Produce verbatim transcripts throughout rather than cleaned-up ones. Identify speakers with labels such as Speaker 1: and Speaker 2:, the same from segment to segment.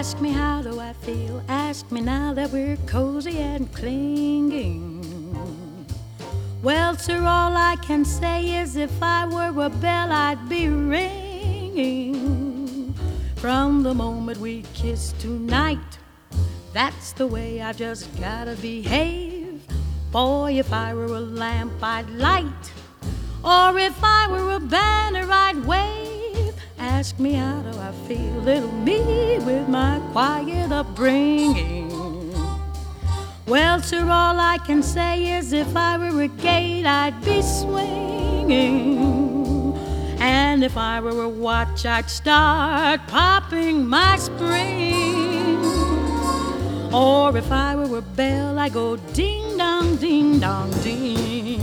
Speaker 1: Ask me how do I feel, ask me now that we're cozy and clinging. Well, sir, all I can say is if I were a bell, I'd be ringing. From the moment we kissed tonight, that's the way I've just gotta behave. Boy, if I were a lamp, I'd light, or if I were a banner, I'd wave. Ask me how do I feel, little me with my quiet upbringing. Well, sir, all I can say is if I were a gate, I'd be swinging. And if I were a watch, I'd start popping my spring. Or if I were a bell, I'd go ding-dong, ding-dong, ding.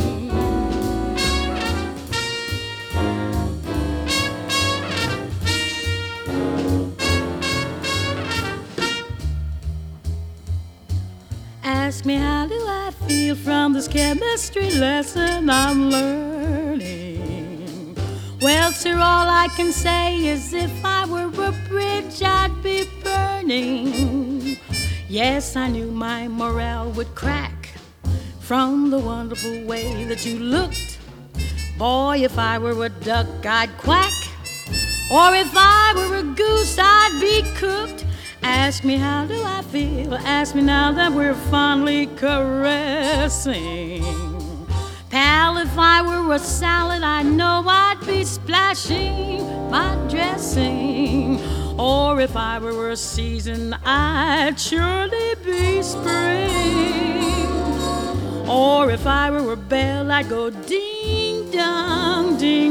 Speaker 1: Ask me how do I feel from this chemistry lesson I'm learning. Well, sir, all I can say is if I were a bridge, I'd be burning. Yes, I knew my morale would crack from the wonderful way that you looked. Boy, if I were a duck, I'd quack, or if I were a goose, I'd be cooked. Ask me how do I feel, ask me now that we're fondly caressing. Pal, if I were a salad, I know I'd be splashing my dressing. Or if I were a season, I'd surely be spring. Or if I were a bell, I'd go ding-dong, ding.